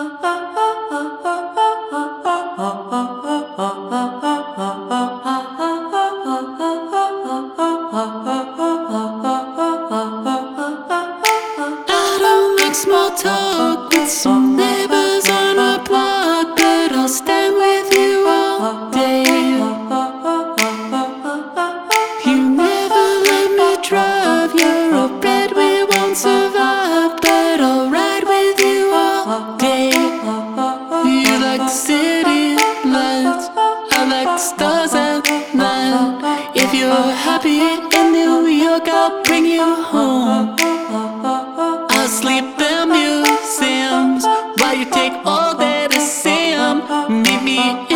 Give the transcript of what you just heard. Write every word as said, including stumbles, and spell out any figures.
don't make small talk with some neighbors on a block, but I'll stand with you all day. You never let me drive, you're a bed we won't survive, but I'll ride with you all day. You like the city lights, I like the stars at night. If you're happy in New York, I'll bring you home. I'll sleep in museums while you take all day to see 'em. Meet me in